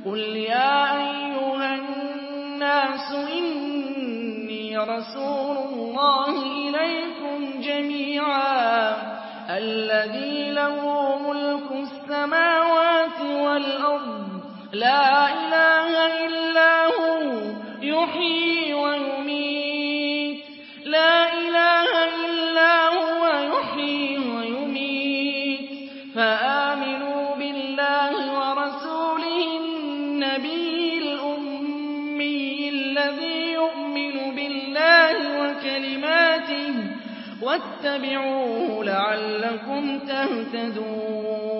قُلْ يَا أَيُّهَا النَّاسُ إِنِّي رَسُولُ اللَّهِ إِلَيْكُمْ جَمِيعًا الَّذِي لَهُ مُلْكُ السَّمَاوَاتِ وَالْأَرْضِ لَا إِلَٰهَ إِلَّا هُوَ يُحْيِي وَيُمِيتُ فَآمِنُوا بِاللَّهِ وَرَسُولِهِ النَّبِيِّ الْأُمِّيِّ الَّذِي يُؤْمِنُ بِاللَّهِ وَكَلِمَاتِهِ وَاتَّبِعُوهُ لَعَلَّكُمْ تَهْتَدُونَ